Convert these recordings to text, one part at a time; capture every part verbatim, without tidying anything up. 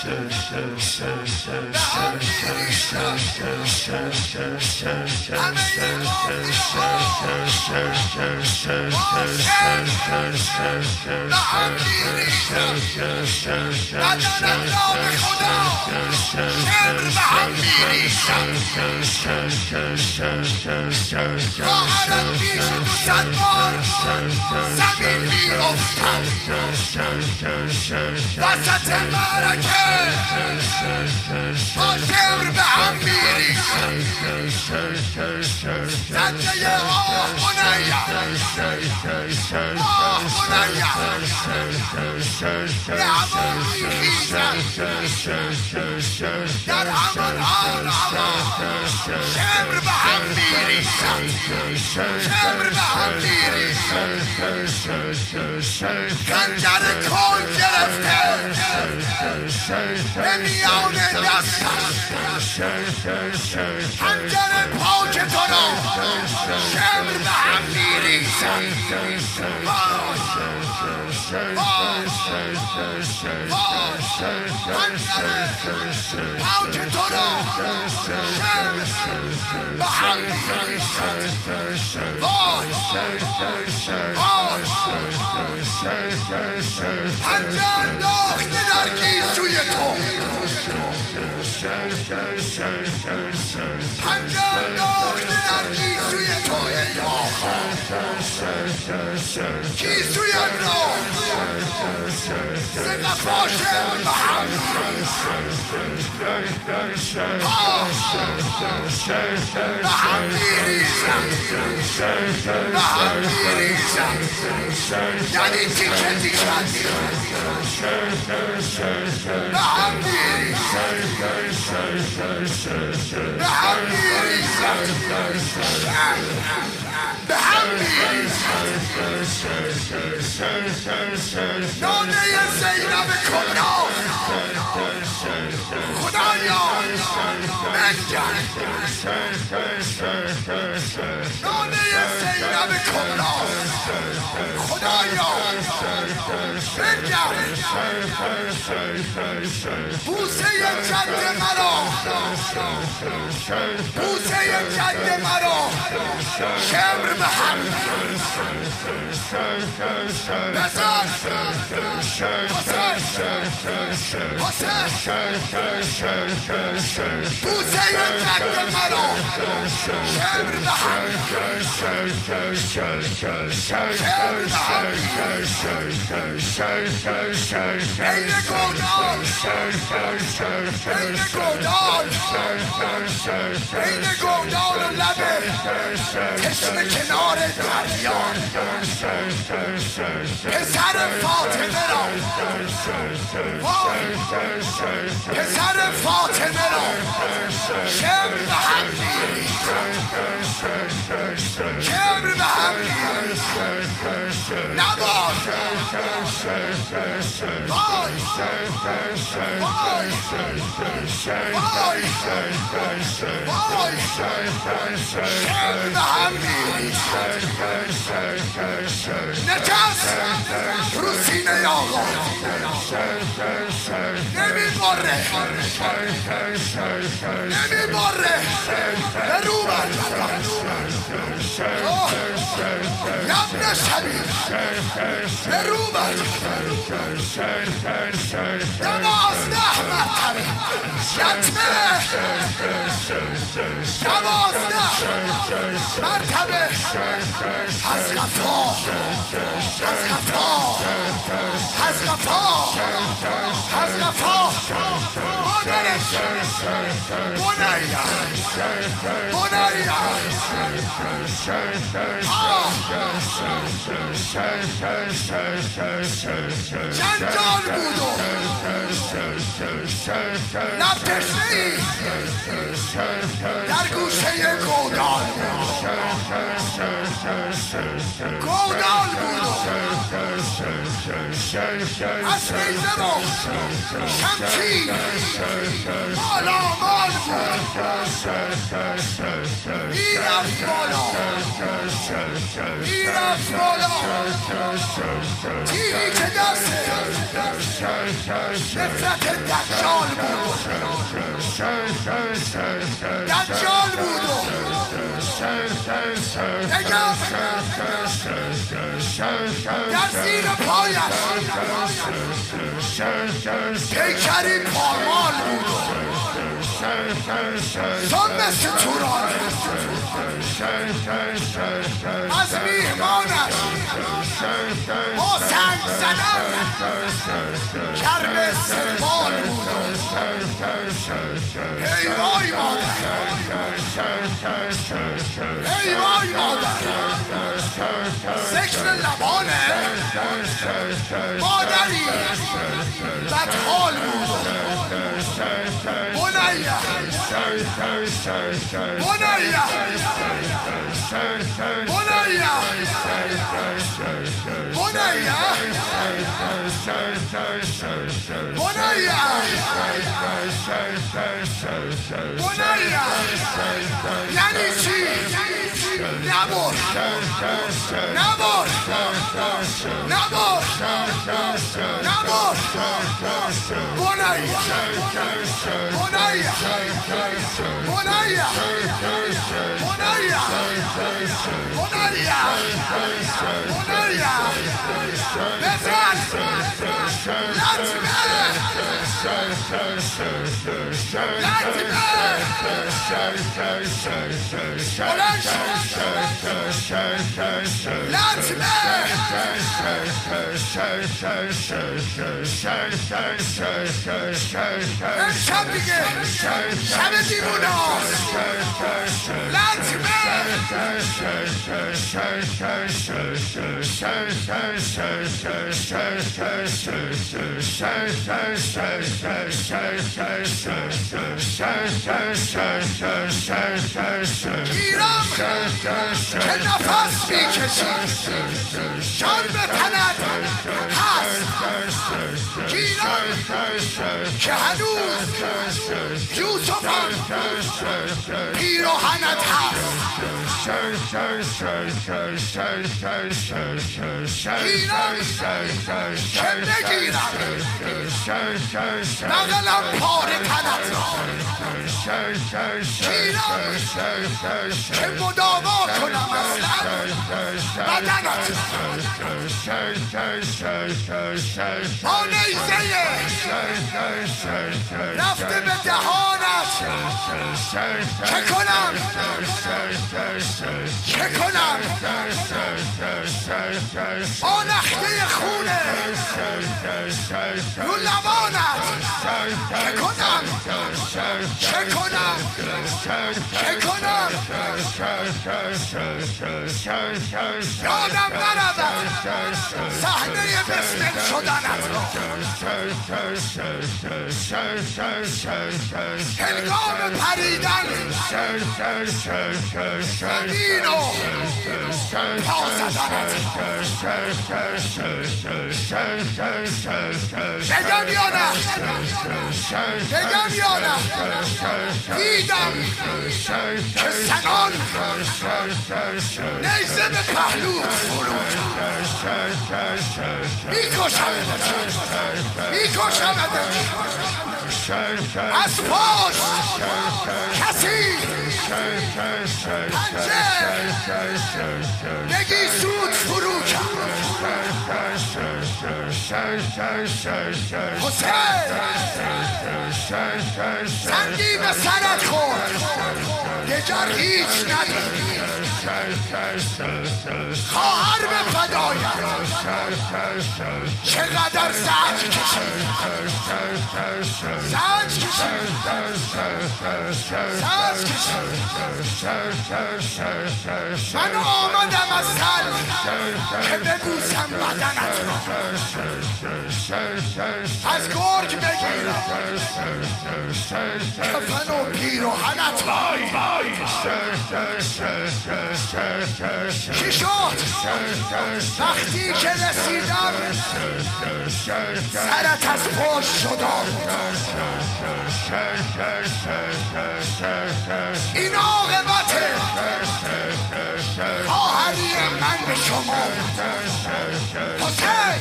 وسط معرکه با شمر به هم میریزم زنده آه بنیم آه بنیم به همان میخیزم در همان آن هوا شمر به هم میریزم شمر به هم میریزم خنجر کن گرفته به میان دستم خنجر پاک تو را شمر به هم میریزم پاک تو را شمر به هم میریزم پنجه انداخته در گیسوی تو پنجه انداخته در گیسوی تو ای آقا گیسویم را سه قفا شمر به هم به هم میریزم به هم میریزم یعنی تیکه تیکه به هم میریزم به هم میریزم به هم میریزم نانه زینب کناف خدایا منجر نانه زینب کناف خدایا منجر بوسه جد مرا بوسه جد مرا شمر به هم بزن بوسه جد مرا شمر به هم شمر به هم این گودال این گودال این گودال و لبه چشم کنار دریا پسر فاطمه را پسر فاطمه را شمر به هم میریزم شمر به هم میریزم نباش وای وای وای وای شمر به هم میریزم نجس رو سینه آقا نمی باره نمی باره به رو برگردن یبن شبیه به رو برگردن دوازده مرتبه یتمه دوازده مرتبه از غفا از غفا از غفا از غفا مادرش بنیا بنیا جنجال بود و لب تشنه‌ای در گوشه گودال گودال بود از نیزه و شمشیر مالامال بود میرفت بالا میرفت بالا تیری که دست نفرت دجال بود دجال بود بگم در زیر پایش پیکری پارمال بود زن مثل توران از میهمانش با سنگ زدن کرم استقبال بود ای وای مادر ای وای مادر ذکر لبانه مادری بدحال بود بنیه بنیه بنیه بنیه بنیه یعنی چی؟ نبر نبر نبر نبر بنیه بنیه بنیه بنیه بنیه بنیه بزن لطمه لطمه بلند لطمه امشب دیگه شب دیوونه هاست لطمه گیرم که نفس میکشی جان به تنت هست گیرم که هنوز یوسفم پیراهنت هست گیرم که بگیرم بغلم پاره تنت را گیرم که مداوا کنم اصلا بدنت با نیزه رفته به دهانت چه کنم چه کنم با نخته خونه رو لبانت چه کنم چه کنم چه کنم یادم نرود صحنه بسمل شدنت را هنگام پریدن زمین و پا زدنت بگم یا نه بگم یا نه دیدم که سنان نیزه به پهلو فرود میکشمت میکشمت از پاش کسی پنجه بگی سود فرو کرد حسین سنگی به سرت خورد دگر هیچ ندید خواهر به فدایم چقدر زنج کشید زنج کشید زنج کشید من آمدم از سر که ببوسم بدنت را از گرگ بگیرم کفن و پیراهنت را چی شد؟ وقتی که رسیدم سرت از پشت شدم. این عاقبته خواهری من به شما. حسین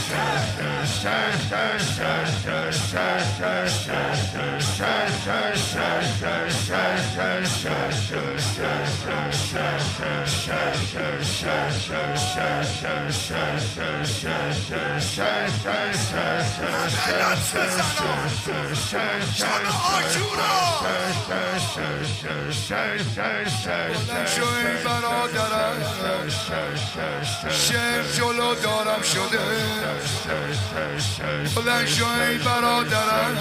شب آشورا بلند شو ای برادرم، شعر جلو دارم شده. بلند شو ای برادرم،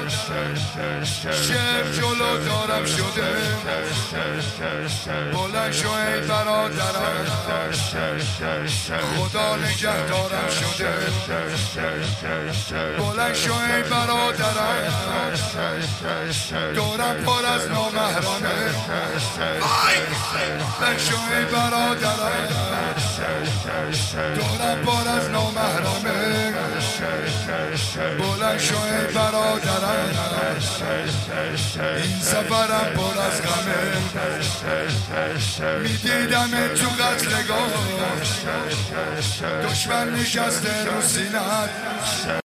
شعر جلو دارم شده. بلند شو ای برادرم، خدا نگهدارم شده. بلند شو ای برادرم، دورم پر از نامحرمه. بلند شو ای برادرم، دورم پر از نامحرمه. بلند شو ای برادرم، این سفرم پر از غمه. میدیدم تو قتلگاه، دشمن نشسته رو سینه‌ات.